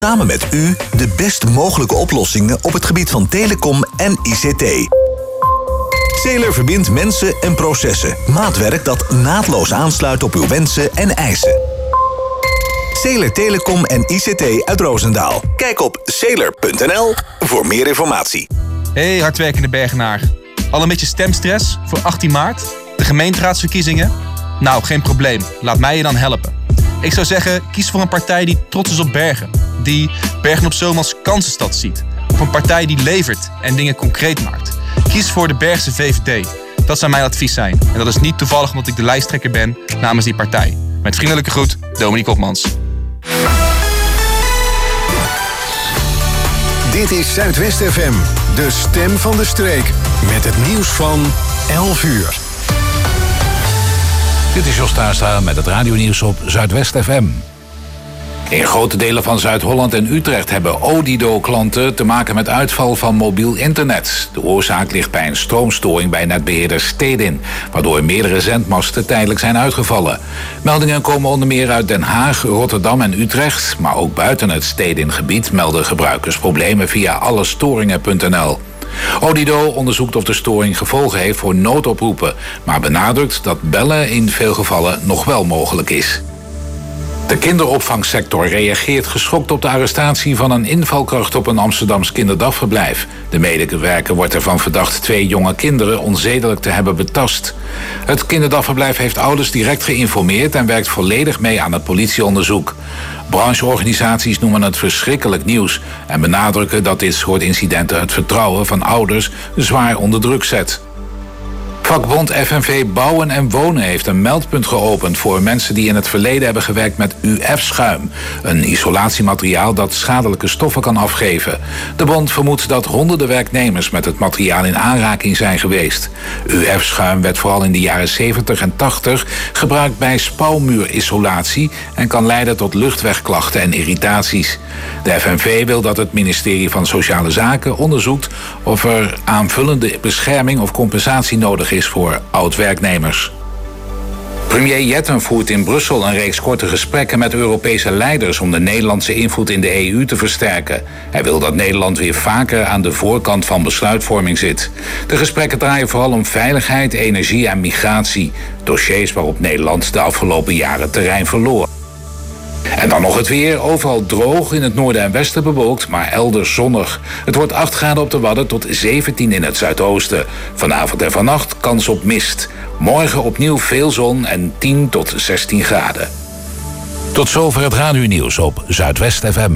Samen met u de best mogelijke oplossingen op het gebied van telecom en ICT. Sailor verbindt mensen en processen. Maatwerk dat naadloos aansluit op uw wensen en eisen. Sailor Telecom en ICT uit Roosendaal. Kijk op sailor.nl voor meer informatie. Hey hardwerkende Bergenaar. Al een beetje stemstress voor 18 maart? De gemeenteraadsverkiezingen? Nou, geen probleem. Laat mij je dan helpen. Ik zou zeggen, kies voor een partij die trots is op Bergen. Die Bergen op Zoom als kansenstad ziet. Of een partij die levert en dingen concreet maakt. Kies voor de Bergse VVD. Dat zou mijn advies zijn. En dat is niet toevallig omdat ik de lijsttrekker ben namens die partij. Met vriendelijke groet, Dominique Opmans. Dit is Zuidwest FM, de stem van de streek. Met het nieuws van 11 uur. Dit is Jos Tuinstra met het radionieuws op Zuidwest FM. In grote delen van Zuid-Holland en Utrecht hebben Odido-klanten te maken met uitval van mobiel internet. De oorzaak ligt bij een stroomstoring bij netbeheerder Stedin, waardoor meerdere zendmasten tijdelijk zijn uitgevallen. Meldingen komen onder meer uit Den Haag, Rotterdam en Utrecht, maar ook buiten het Stedin-gebied melden gebruikers problemen via allestoringen.nl. Odido onderzoekt of de storing gevolgen heeft voor noodoproepen, maar benadrukt dat bellen in veel gevallen nog wel mogelijk is. De kinderopvangsector reageert geschokt op de arrestatie van een invalkracht op een Amsterdams kinderdagverblijf. De medewerker wordt ervan verdacht 2 jonge kinderen onzedelijk te hebben betast. Het kinderdagverblijf heeft ouders direct geïnformeerd en werkt volledig mee aan het politieonderzoek. Brancheorganisaties noemen het verschrikkelijk nieuws en benadrukken dat dit soort incidenten het vertrouwen van ouders zwaar onder druk zet. Vakbond FNV Bouwen en Wonen heeft een meldpunt geopend voor mensen die in het verleden hebben gewerkt met UF-schuim. Een isolatiemateriaal dat schadelijke stoffen kan afgeven. De bond vermoedt dat honderden werknemers met het materiaal in aanraking zijn geweest. UF-schuim werd vooral in de jaren 70 en 80 gebruikt bij spouwmuurisolatie en kan leiden tot luchtwegklachten en irritaties. De FNV wil dat het ministerie van Sociale Zaken onderzoekt of er aanvullende bescherming of compensatie nodig is voor oud-werknemers. Premier Jetten voert in Brussel een reeks korte gesprekken met Europese leiders om de Nederlandse invloed in de EU te versterken. Hij wil dat Nederland weer vaker aan de voorkant van besluitvorming zit. De gesprekken draaien vooral om veiligheid, energie en migratie. Dossiers waarop Nederland de afgelopen jaren terrein verloor. En dan nog het weer. Overal droog, in het noorden en westen bewolkt, maar elders zonnig. Het wordt 8 graden op de Wadden tot 17 in het zuidoosten. Vanavond en vannacht kans op mist. Morgen opnieuw veel zon en 10 tot 16 graden. Tot zover het radionieuws op Zuidwest FM.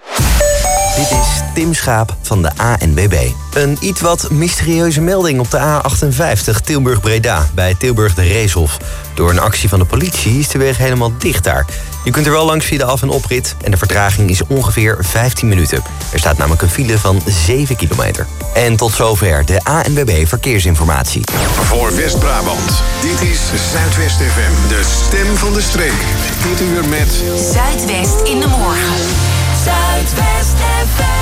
Dit is Tim Schaap van de ANWB. Een iets wat mysterieuze melding op de A58 Tilburg-Breda bij Tilburg de Reeshof. Door een actie van de politie is de weg helemaal dicht daar. Je kunt er wel langs via de af- en oprit en de vertraging is ongeveer 15 minuten. Er staat namelijk een file van 7 kilometer. En tot zover de ANWB Verkeersinformatie. Voor West-Brabant, dit is Zuidwest FM, de stem van de streek. Dit uur met Zuidwest in de morgen. Zuidwest FM.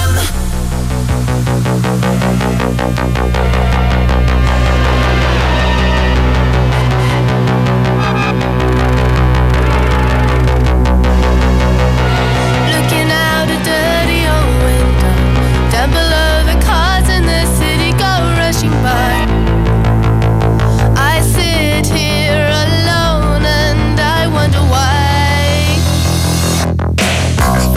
Looking out a dirty old window, down below the cars in the city go rushing by. I sit here alone and I wonder why.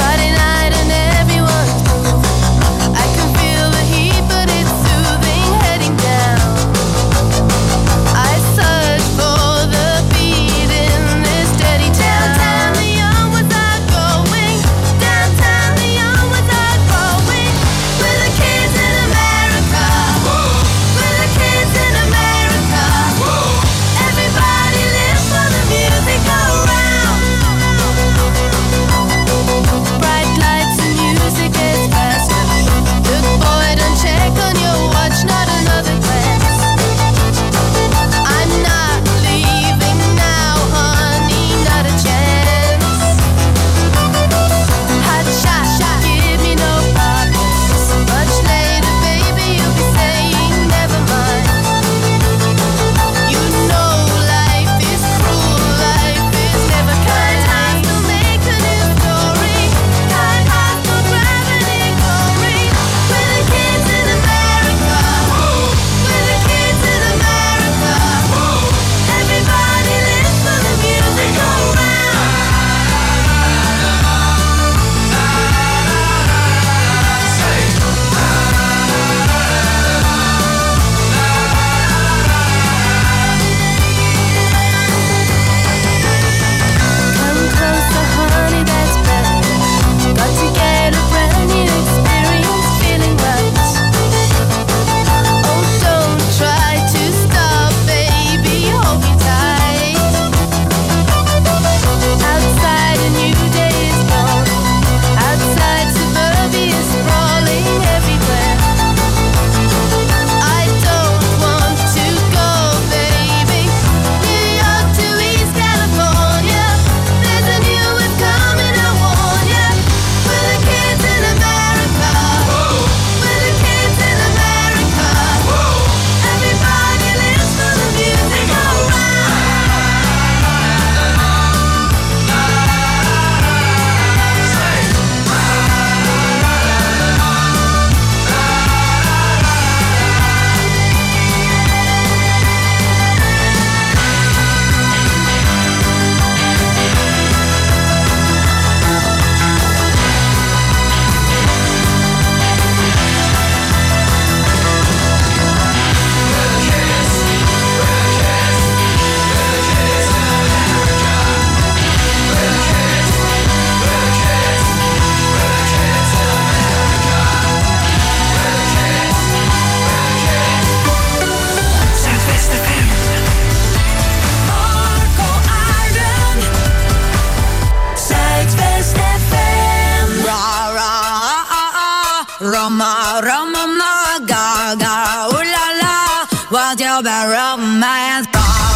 Roma, Roma, ma, ga, ga, ooh la la. What's your bad romance?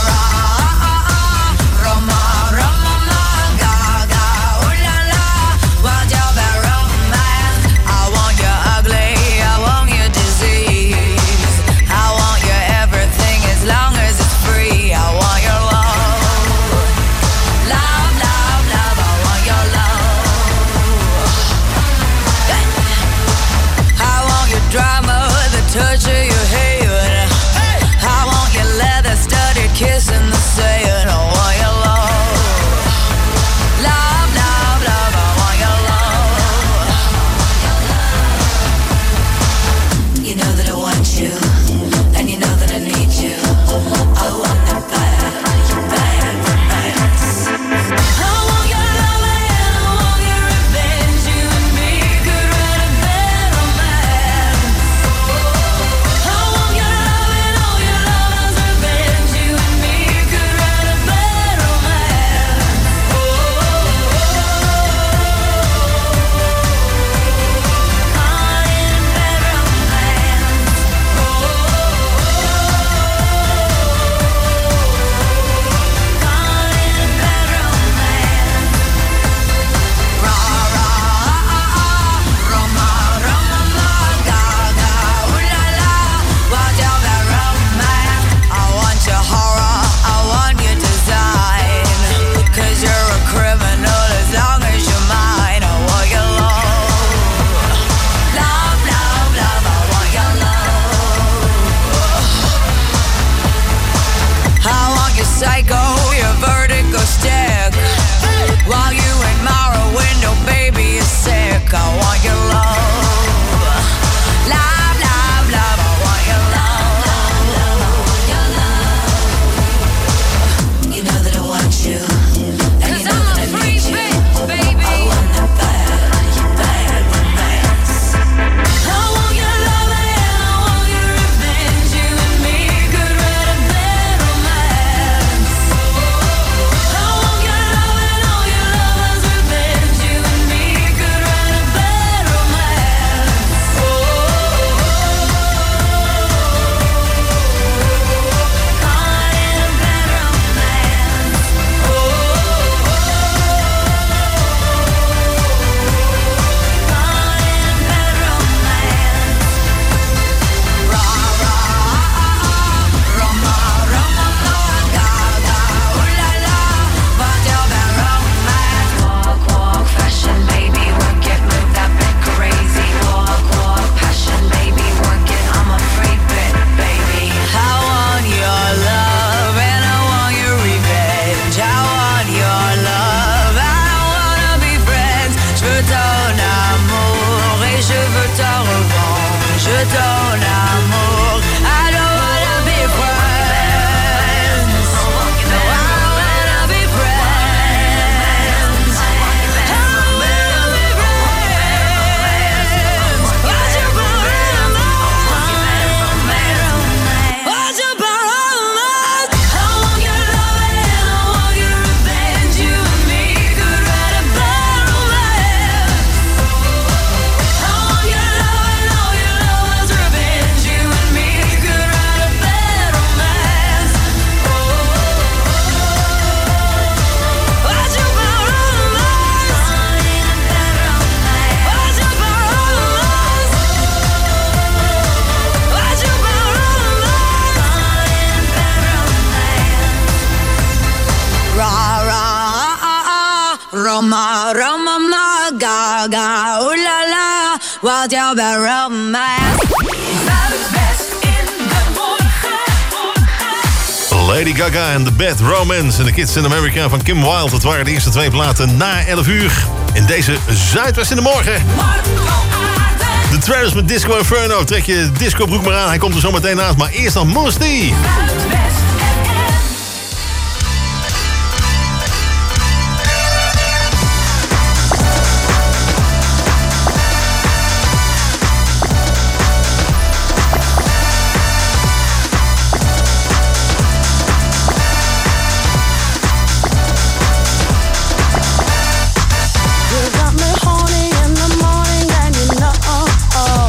Touch of your hair, I want your leather studded kiss in the sand. I want your love, love, love, love. I want your love. You know that I want you, and you know that I need you. I want the bad romance. I want your love and I want your revenge. You and me could write a bad romance. Psycho, your vertigo stick. While you admire a window, baby, you're sick. I want your love, love, love, love. I want your love. You know that I want you, and you know that I need you. Baby. I want that bad romance. I want your love and I want your revenge. You and me could write a bad romance. Roma, Roma, ma, ga, ga, ooh la la. What's your bad romance? Zuidwest in de morgen. Lady Gaga en The Bad Romance en The Kids in America van Kim Wilde. Dat waren de eerste twee platen na 11 uur. In deze Zuidwest in de morgen. De Travis met Disco Inferno. Trek je disco broek maar aan. Hij komt er zo meteen naast. Maar eerst nog Mos D. You got me horny in the morning and you know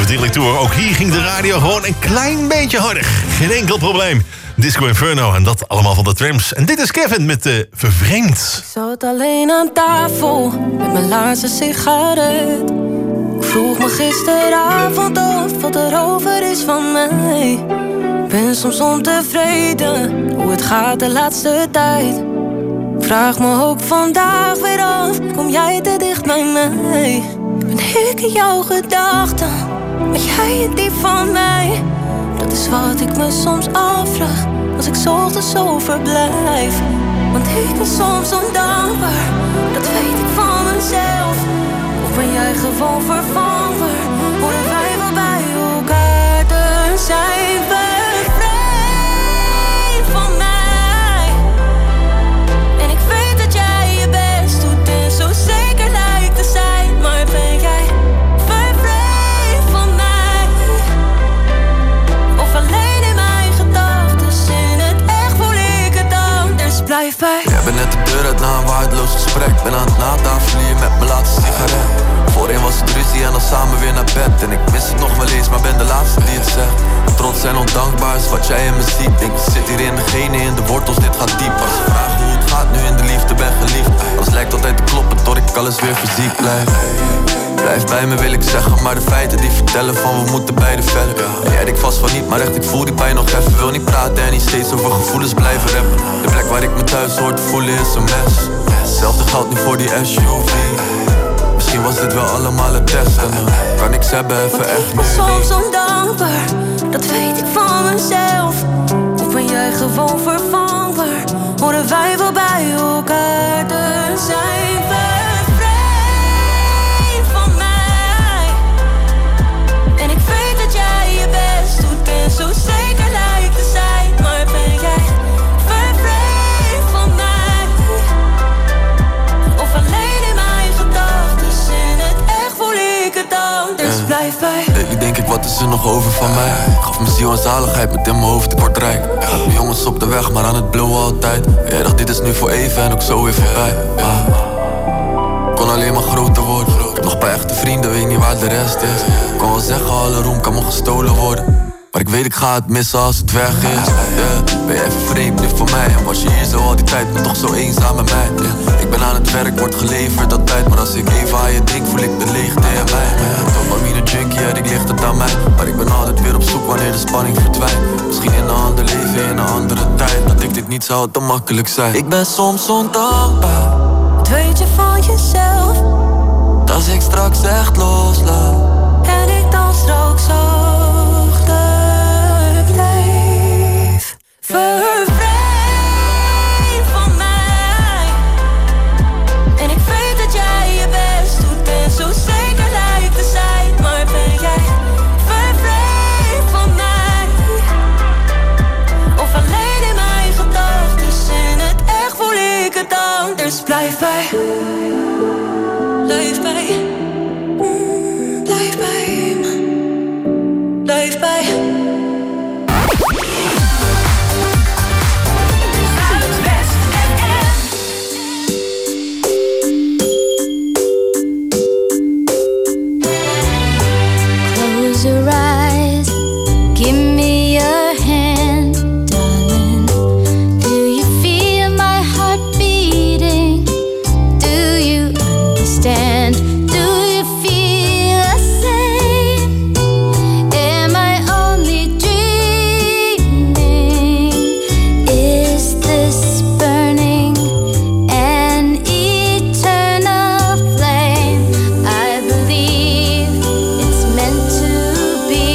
Diddley Tour. Ook hier ging de radio gewoon een klein beetje harder. Geen enkel probleem. Disco Inferno en dat allemaal van de Trams. En dit is Kevin met Vervreemd. Ik zat alleen aan tafel met mijn laatste sigaret. Ik vroeg me gisteravond af wat er over is van mij. Ik ben soms ontevreden hoe het gaat de laatste tijd. Ik vraag me ook vandaag weer af, kom jij te dicht bij mij? Ben ik in jouw gedachten, ben jij die van mij? Dat is wat ik me soms afvraag, als ik 's ochtends zo verblijf. Want ik ben soms ondankbaar, dat weet ik van mezelf. Of ben jij gewoon vervangbaar, horen wij wel bij elkaar, dan zijn we vreemd van mij. En ik weet dat jij je best doet en zo zeker lijkt te zijn. Maar ben jij vervreemd van mij? Of alleen in mijn gedachten, in het echt voel ik het anders. Blijf bij. Jij bent net de deur uit na een waardeloos gesprek. Ben aan het natafelen hier met mijn laatste sigaret. Voorheen was het ruzie en dan samen weer naar bed. En ik mis het nog wel eens, maar ben de laatste die het zegt. Trots en ondankbaar is wat jij in me ziet. Ik zit hier in de genen, in de wortels, dit gaat diep. Als ze vragen hoe het gaat, nu in de liefde ben geliefd. Alles lijkt altijd te kloppen, tot ik alles weer fysiek blijf. Blijf bij me wil ik zeggen, maar de feiten die vertellen van we moeten beide verder. En jij denkt vast van niet, maar echt ik voel die pijn nog even. Wil niet praten en niet steeds over gevoelens blijven rappen. De plek waar ik me thuis hoor te voelen is een mes. Hetzelfde geldt nu voor die SUV. Misschien was dit wel allemaal een test en dan kan ik ze hebben even echt nu. Ik ben soms ondankbaar, dat weet ik van mezelf. Of ben jij gewoon vervangbaar, horen wij wel bij elkaar, dan zijn we vreemd van mij. En ik weet dat jij je best doet en zo zeker lijkt te zijn. Maar ben jij vervreemd van mij? Of alleen in mijn gedachten, in het echt voel ik het anders. Blijf bij. Lately denk ik, wat is er nog over van mij? Ik gaf mijn ziel en zaligheid met in mijn hoofd, ik word rijk. Gaat mijn jongens op de weg, maar aan het blowen altijd. Jij dacht dit is nu voor even en ook zo weer voorbij. Kon alleen maar groter worden. Ik heb nog een paar echte vrienden, weet niet waar de rest is. Ik kon wel zeggen, alle roem kan me gestolen worden. Maar ik weet ik ga het missen als het weg is. Yeah. Ben je even vreemd nu voor mij? En was je hier zo al die tijd, maar toch zo eenzaam met mij? Yeah. Ik ben aan het werk, word geleverd altijd. Maar als ik even aan je denk, voel ik de leegte in mij. Dopamine junkie, ja, ik ligt het aan mij. Maar ik ben altijd weer op zoek wanneer de spanning verdwijnt. Misschien in een ander leven, in een andere tijd. Dat ik dit niet zou te makkelijk zijn. Ik ben soms ondankbaar, Dat weet je van jezelf. als ik straks echt loslaat. En ik dan straks achterblijf. Vervreemd van mij. En ik weet dat jij je best doet en zo zeker lijkt te zijn. Maar ben jij vervreemd van mij? Of alleen in mijn gedachten, in het echt voel ik het anders. Blijf bij. Blijf bij. Blijf bij me. Blijf bij. Close your eyes, give me your hand, darling. Do you feel my heart beating? Do you understand? Do you feel the same? Am I only dreaming? Is this burning an eternal flame? I believe it's meant to be.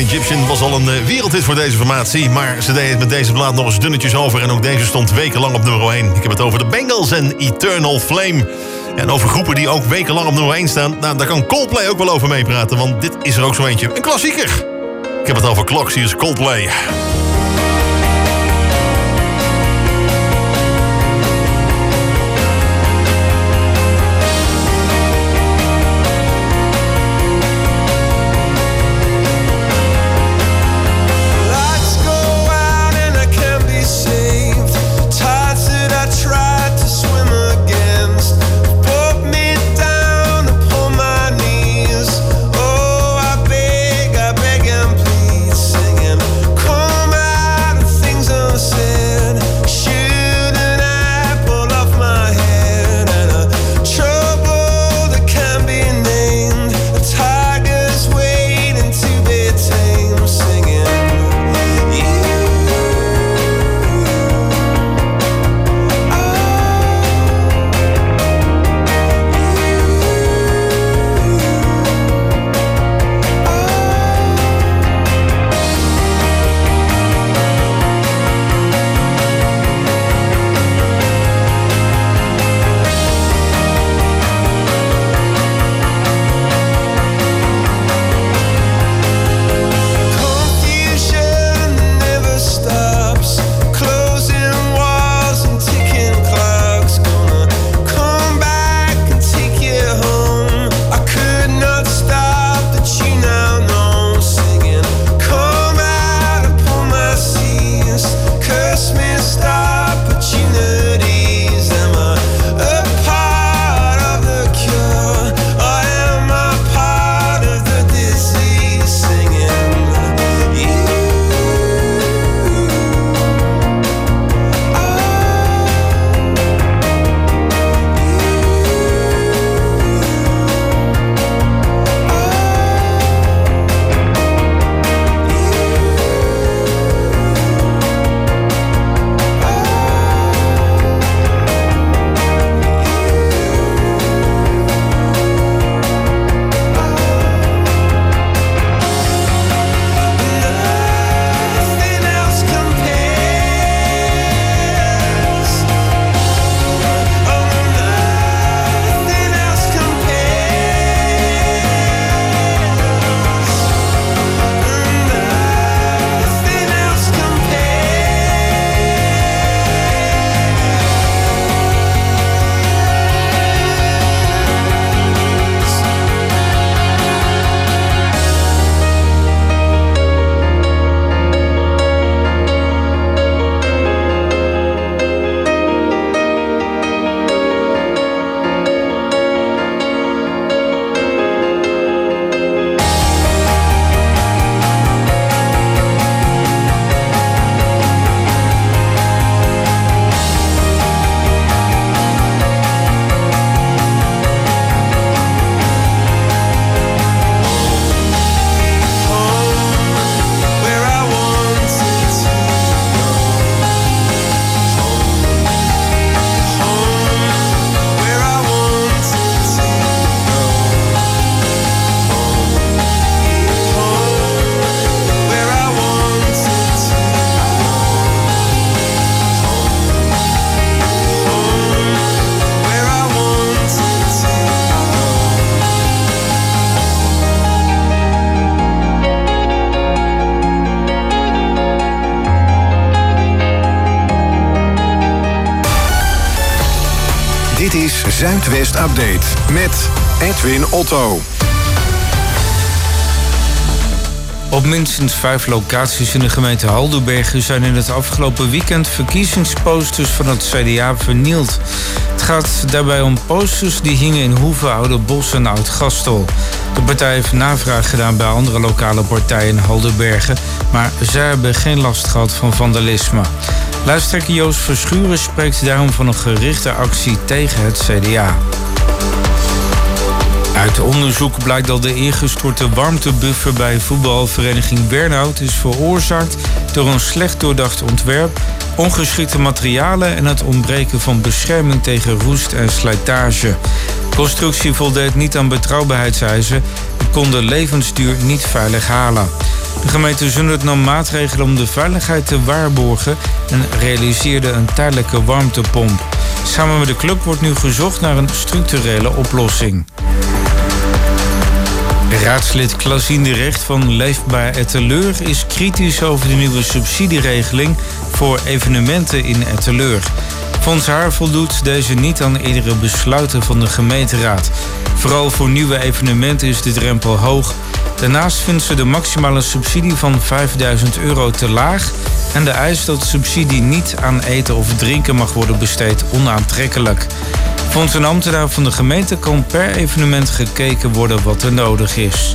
Egyptian was al een wereldhit voor deze formatie. Maar ze deden het met deze plaat nog eens dunnetjes over. En ook deze stond wekenlang op nummer 1. Ik heb het over de Bengals en Eternal Flame. En over groepen die ook wekenlang op nummer 1 staan. Nou, daar kan Coldplay ook wel over meepraten. Want dit is er ook zo eentje. Een klassieker. Ik heb het over Clocks, hier is Coldplay. Dit is Zuidwest Update met Edwin Otto. Op minstens 5 locaties in de gemeente Haldenbergen zijn in het afgelopen weekend verkiezingsposters van het CDA vernield. Het gaat daarbij om posters die hingen in Hoeve, Ouderbosch en Oud-Gastel. De partij heeft navraag gedaan bij andere lokale partijen in Haldenbergen, maar zij hebben geen last gehad van vandalisme. Lijsttrekker Joost Verschuren spreekt daarom van een gerichte actie tegen het CDA. Uit onderzoek blijkt dat de ingestorte warmtebuffer bij voetbalvereniging Bernhout is veroorzaakt door een slecht doordacht ontwerp, ongeschikte materialen en het ontbreken van bescherming tegen roest en slijtage. Constructie voldeed niet aan betrouwbaarheidseisen en kon de levensduur niet veilig halen. De gemeente Zundert nam maatregelen om de veiligheid te waarborgen en realiseerde een tijdelijke warmtepomp. Samen met de club wordt nu gezocht naar een structurele oplossing. Raadslid Klasien de Recht van Leefbaar Etteleur is kritisch over de nieuwe subsidieregeling voor evenementen in Etteleur. Volgens haar voldoet deze niet aan eerdere besluiten van de gemeenteraad. Vooral voor nieuwe evenementen is de drempel hoog. Daarnaast vindt ze de maximale subsidie van €5.000 te laag en de eis dat subsidie niet aan eten of drinken mag worden besteed onaantrekkelijk. Volgens een ambtenaar van de gemeente kan per evenement gekeken worden wat er nodig is.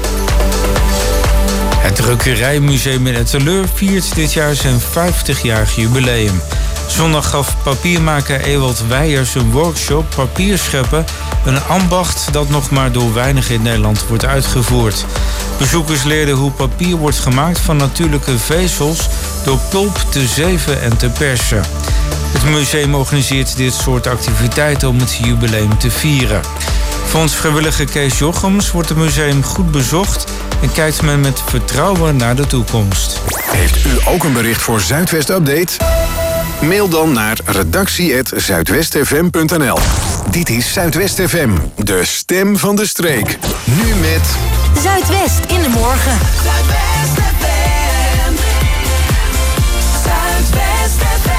Het Drukkerijmuseum in Etteleur viert dit jaar zijn 50-jarig jubileum. Zondag gaf papiermaker Ewald Weijers een workshop papierscheppen, een ambacht dat nog maar door weinigen in Nederland wordt uitgevoerd. Bezoekers leerden hoe papier wordt gemaakt van natuurlijke vezels door pulp te zeven en te persen. Het museum organiseert dit soort activiteiten om het jubileum te vieren. Volgens vrijwilliger Kees Jochems wordt het museum goed bezocht en kijkt men met vertrouwen naar de toekomst. Heeft u ook een bericht voor Zuidwest Update? Mail dan naar redactie@zuidwestfm.nl. Dit is Zuidwest FM, de stem van de streek. Nu met Zuidwest in de morgen. Zuidwest FM. Zuidwest FM.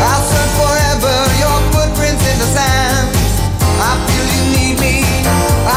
I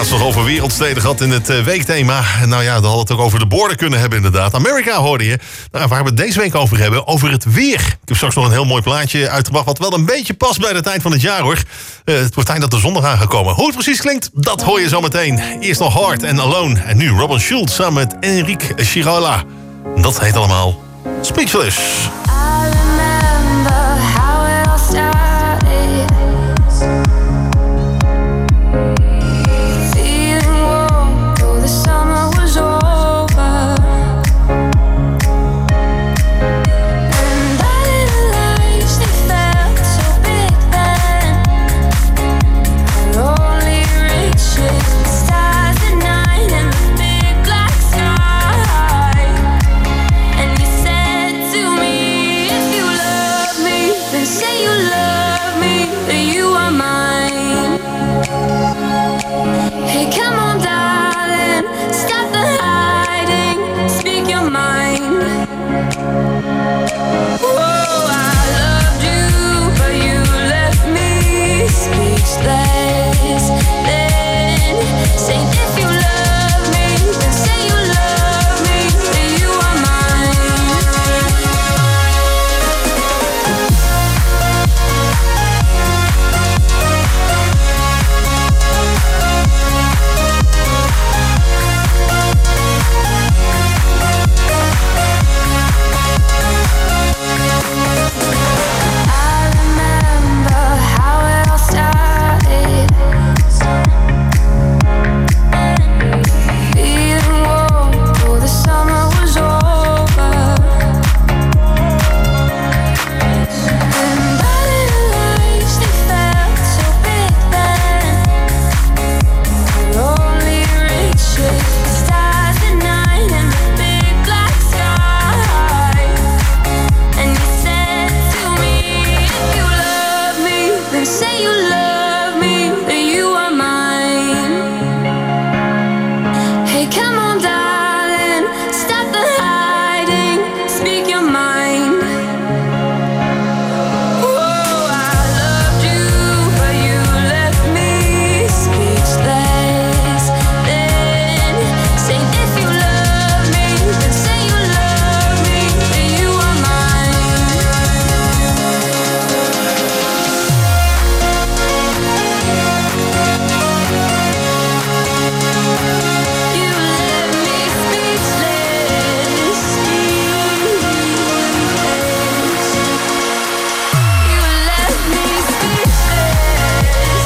laatst nog over wereldsteden gehad in het weekthema. Nou ja, dan hadden we het ook over de borden kunnen hebben inderdaad. Amerika hoorde je. Nou, waar we het deze week over hebben, over het weer. Ik heb straks nog een heel mooi plaatje uitgebracht, wat wel een beetje past bij de tijd van het jaar hoor. Het wordt tijd dat de zondag aangekomen. Hoe het precies klinkt, dat hoor je zo meteen. Eerst nog Hard en Alone. En nu Robin Schulz samen met Enrique Chirola. Dat heet allemaal Speechless. I remember how it all started. Feeling warm, though the summer was over. And I didn't realize they felt so big then. Our only reaches the stars at night and the big black sky. And you said to me, if you love me, then say you love me, that you are mine. Hey, come on, darling, stop the hiding, speak your mind. Oh, I loved you, but you left me speechless. Then say if you love me, then say you love me, that you are mine. I remember how it all started. Feeling warm, though the summer was over. And I didn't realize they felt so big then. Our only reaches the stars at night and the big black sky. And you said to me, if you love me, then say you love me, that you are mine. Hey, come on, darling, stop the hiding, speak your mind. Oh, I loved you, but you left me speechless. Then say if you love me, then say you love me, that you are mine. You left me speechless, You left me speechless.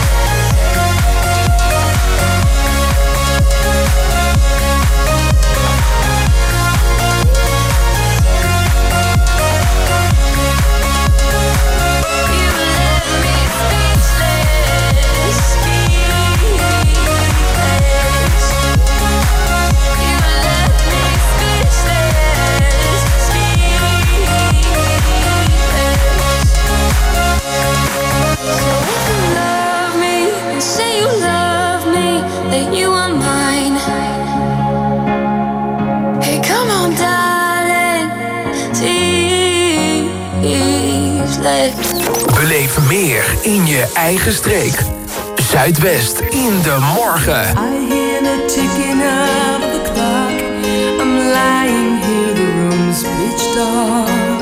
You left me speechless, You left me speechless, So if you love me, then say you love me, that you are mine. Hey, come on, darling, speechless. Beleef meer in je eigen streek. Zuidwest in de morgen. I hear the ticking of the clock. I'm lying here, the room's pitch dark.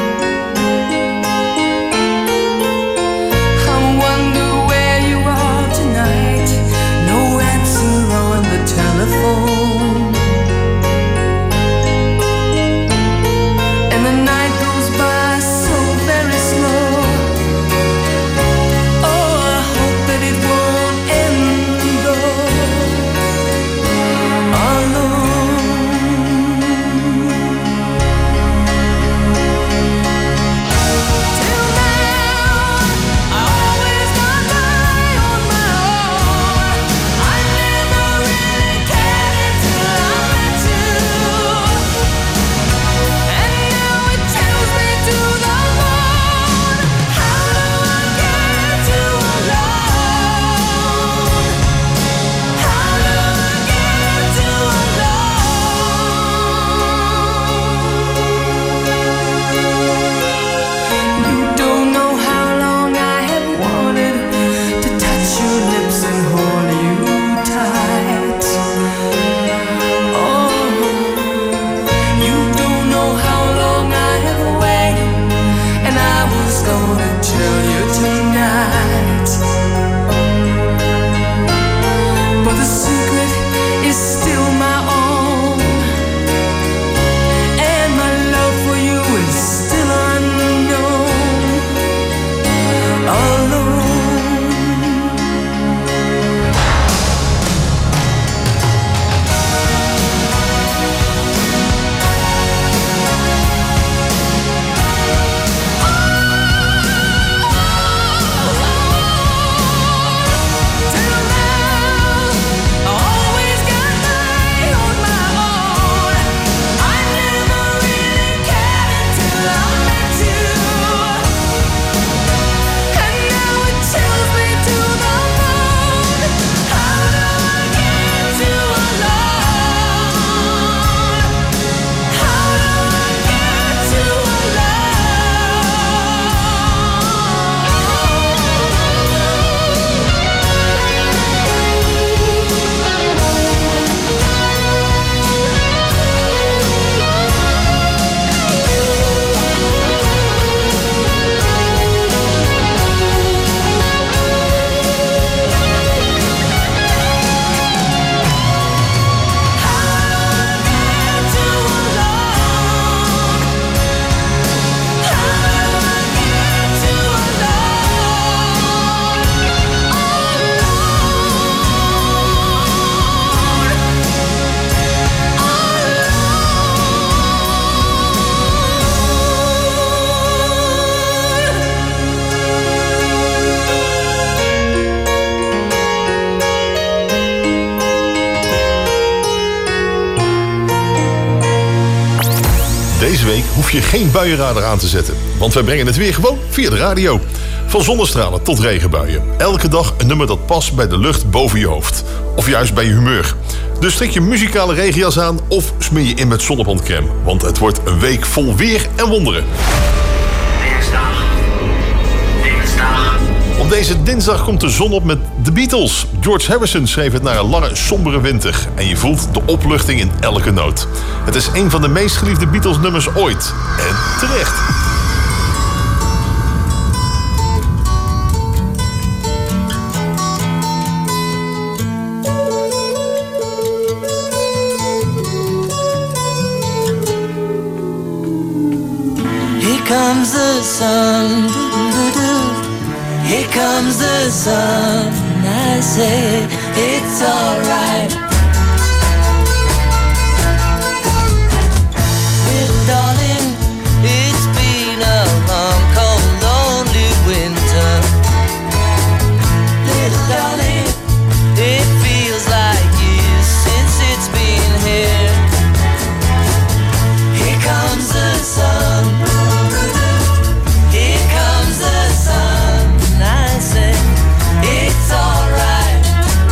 I wonder where you are tonight. No answer on the telephone. And the night goes by so very slow. Oh, I hope that it won't end though. Alone. week hoef je geen buienradar aan te zetten. Want wij brengen het weer gewoon via de radio. Van zonnestralen tot regenbuien. Elke dag een nummer dat past bij de lucht boven je hoofd. Of juist bij je humeur. Dus trek je muzikale regenjas aan of smeer je in met zonnebrandcrème. Want het wordt een week vol weer en wonderen. Op deze dinsdag komt de zon op met de Beatles. George Harrison schreef het na een lange, sombere winter. En je voelt de opluchting in elke noot. Het is een van de meest geliefde Beatles-nummers ooit. En terecht. Here comes the sun, doo-doo-doo. Here comes the sun, and I say it's alright. Little darling, it's been a long, cold, lonely winter. Little darling, it feels like years since it's been here. Here comes the sun. Here comes the sun. I say it's alright.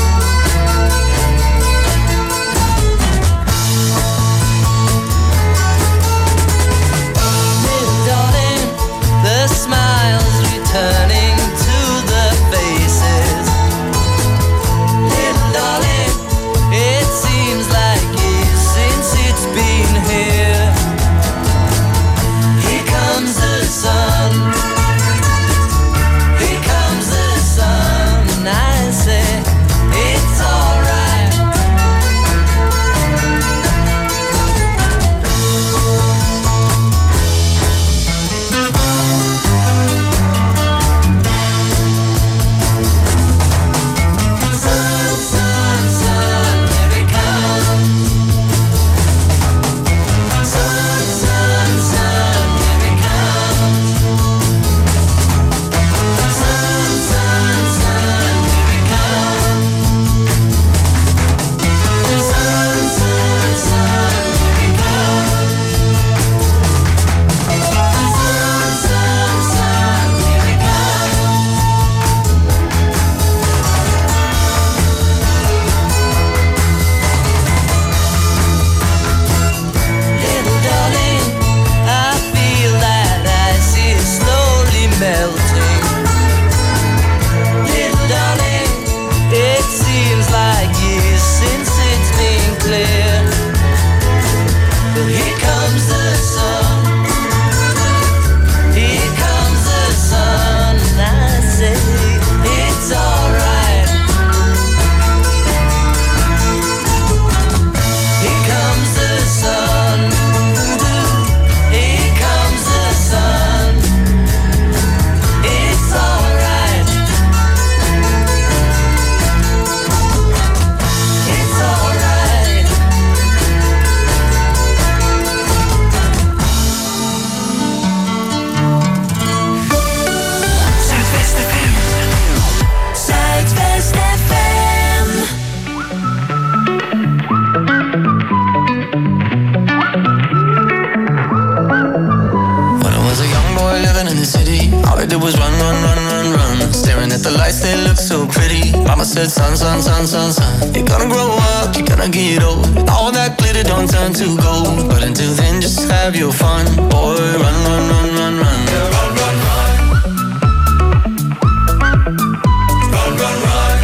Little darling, the smiles returning to the faces. Little darling, it seems like years since it's been here. Here comes the sun. I say it's alright. Sun, sun, sun, here it comes. Sun, sun, sun, here it comes. Sun, sun, sun. Said son, son, son, son, son, you're gonna grow up, you're gonna get old. All that glitter don't turn to gold. But until then, just have your fun. Boy, run, run, run, run, run. Yeah, run, run, run. Run, run, run.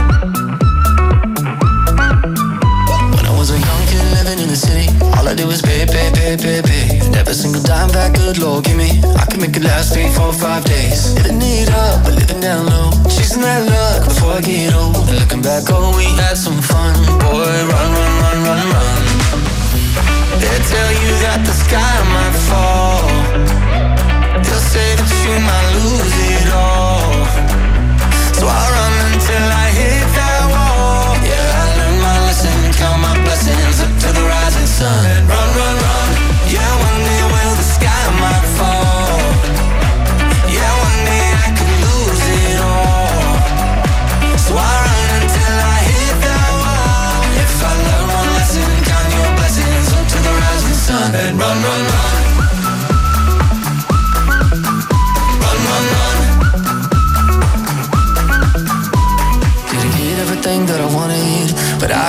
When I was a young kid living in the city, all I did was pay, pay, pay, pay, pay. And every single dime that good Lord give me, I could make it last 3, 4, 5 days. Living it up, but living down low. Chasing that luck before I get old. And looking back, oh, we had some fun. Boy, run, run, run, run, run. They tell you that the sky might fall. They'll say that you might lose it all. So I run until I hit that wall. Yeah, I learned my lesson, count my blessings up to the rising sun. And run, run, run. Yeah, one day will the sky might fall. Yeah, one day I could lose it all. So I run until I hit that wall. If I learn one lesson, count your blessings up to the rising sun. And run, run, run.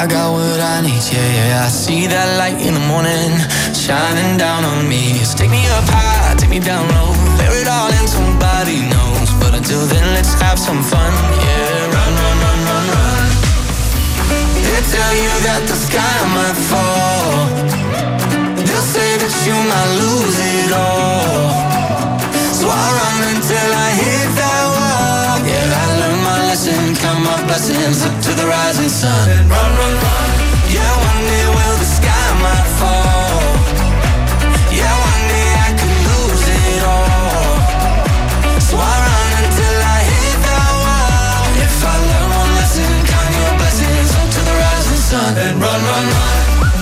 I got what I need, yeah. I see that light in the morning shining down on me. So take me up high, take me down low, bear it all and somebody knows. But until then, let's have some fun, yeah. Run, run, run, run, run. They tell you that the sky might fall. They'll say that you might lose it all. So I run until I hit that wall. Yeah, I learned my lesson, count my blessings up to the rising sun. And run, run, run. Yeah, one day will the sky might fall. Yeah, one day I could lose it all. So I run until I hit that wall. If I learn one lesson, count your blessings up to the rising sun. And run, run, run.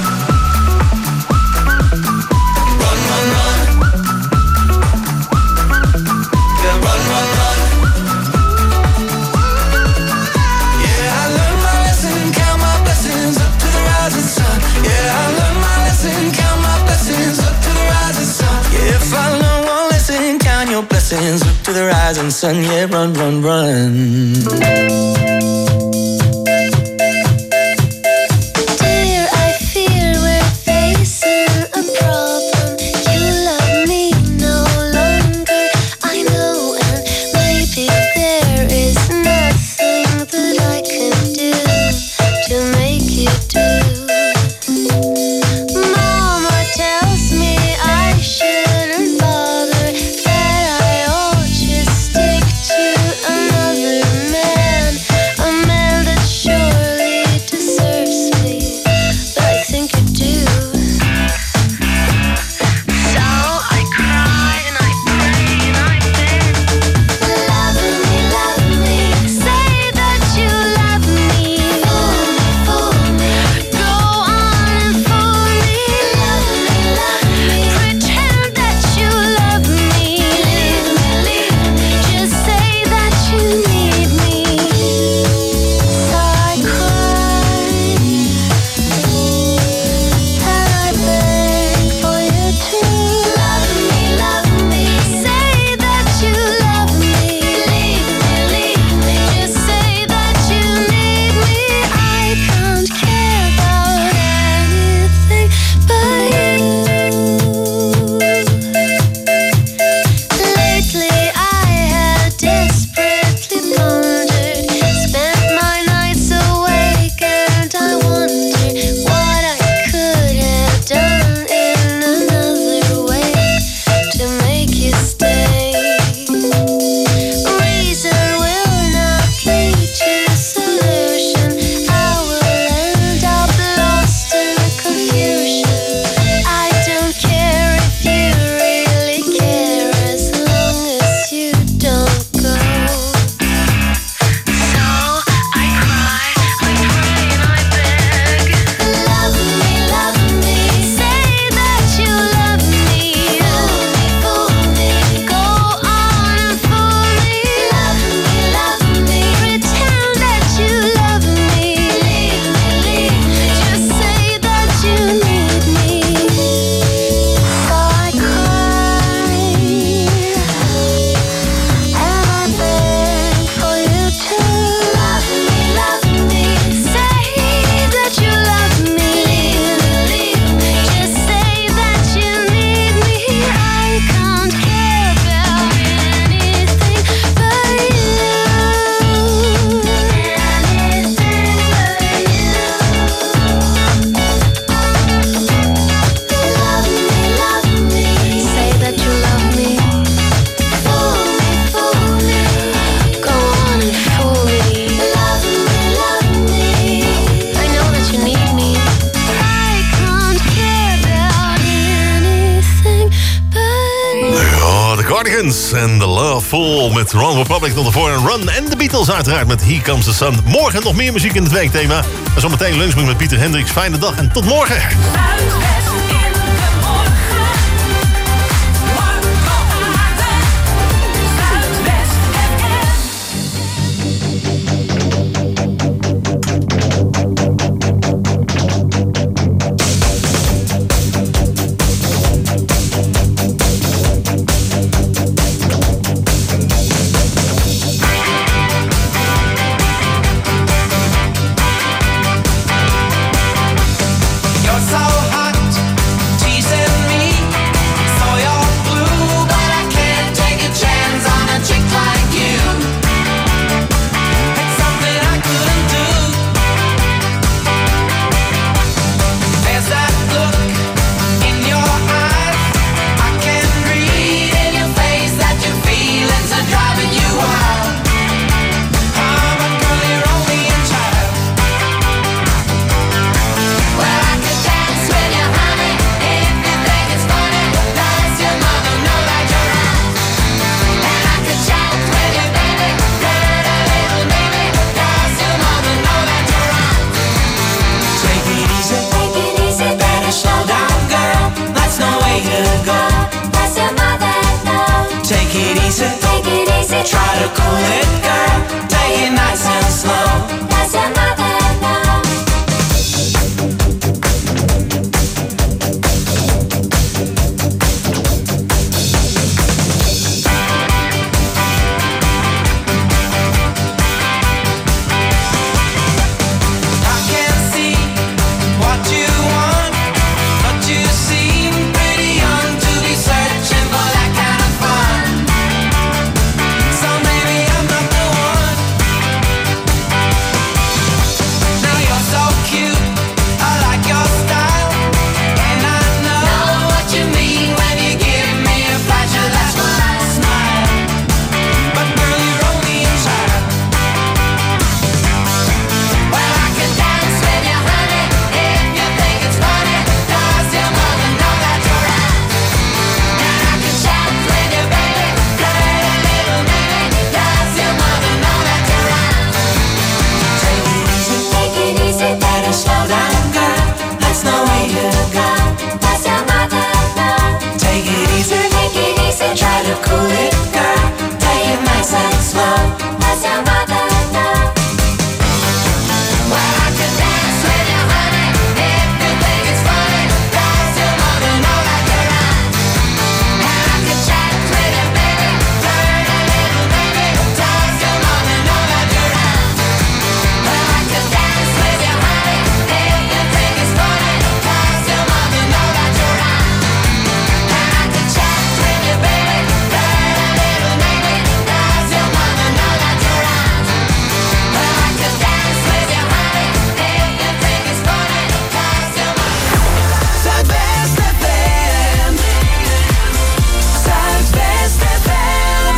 Run, run, run. Yeah, run, run, run. Yeah, I learned my lesson, count my blessings up to the rising sun. Yeah, I learned my lesson, count my blessings up to the rising sun. Yeah, if I learn one lesson, count your blessings up to the rising sun. Yeah, run, run, run. Dear, I fear we're facing a problem. You love me no longer, I know, and maybe there is nothing that I can do to make you do. Mama tells me I shouldn't bother, that I ought to stick to another man, a man that surely deserves me, but I think you do. So I cry and I pray and I beg. Love me, say that you love me. Fool me, go on and fool me. Love me, pretend that you love me. Just say that you need me. So I cry and I beg for you to love me. Say that you love me. Just say that you need me. I can't care about anything but you. Lately I have desperately pondered, spent my nights awake, and I wonder what I could have done in another way to make you stay. Reason will not lead to solution. I will end up lost in confusion. I don't care if you really care, as long as you don't go. So I cry, I pray and I beg. Love me, say that you love me. Fool me, go on and fool me. Love me, pretend that you love me. Just say that you need me. So I cry and I beg for you to love me. Say that you love me. Just say that you need me. I can't care about anything but you. Love me. Say that you love me. Fool me, go on and fool me. Love me, I know that you need me. I can't care about anything but you. Ja, de Cardigans en The Loveful met One Republic tot de voor en Run. En de Beatles uiteraard met Here Comes the Sun. Morgen nog meer muziek in het weekthema. En zometeen lunchmeet met Pieter Hendricks. Fijne dag en tot morgen. Try to cool it, girl. Take it nice and slow. Does your mother know? I can see what you want, but you seem pretty young to be searching for that kind of fun. So maybe I'm not the one. Now you're so cute, I like your style, and I know what you mean when you give me a flash of that smile. But girl, you're only a child. Well, I can dance with you, honey, if you think it's funny. Does your mother know that you're out? And I can chat with you, baby, play a little maybe. Does your mother know that you're out? Take it easy, better slow down, girl. That's no way to go. Does your mother know? Take it easy, try to cool it, girl. Take it nice and slow. Does your mother know? Well, I can dance with you, honey, if you think it's funny. Does your mother know that you're out? And I can chat with you, baby, learn a little, baby. Does your mother know that you're out? Well, I can dance with you, honey, if you think it's funny. Does your mother know that you're out? And I can chat with you, baby, learn a little, baby. Does your mother know that you're out? Well, I can dance with you, honey, if you think it's funny. Does your mother? Zuidwest FM. Zuidwest FM.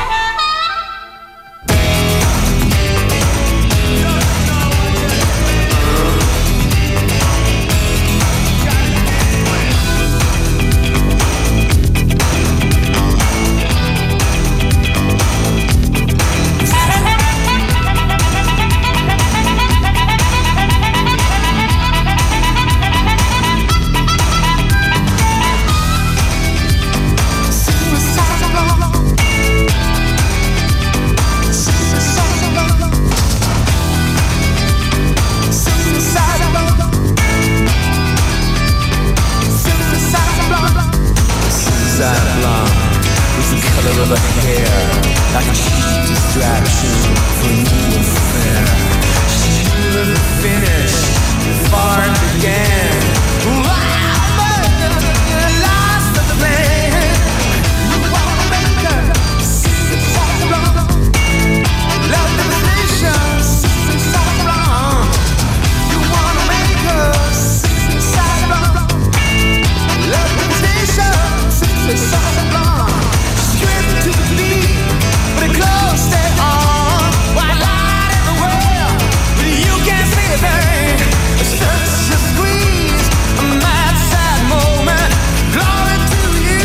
Suicide blonde is the color of her hair, like a cheap distraction for a new affair. She knew the finish before it began. Wow, but lost the plan. You wanna make her suicide blonde, love devastation, suicide blonde. You wanna make her suicide blonde, love devastation. Suicide blonde, straight to the beat, but it close stay on. White light everywhere, but you can't see a thing. Such a squeeze, a mad sad moment. Glory to you,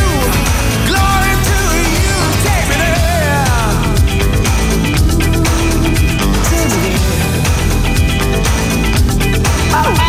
take me there. Take me there. Oh.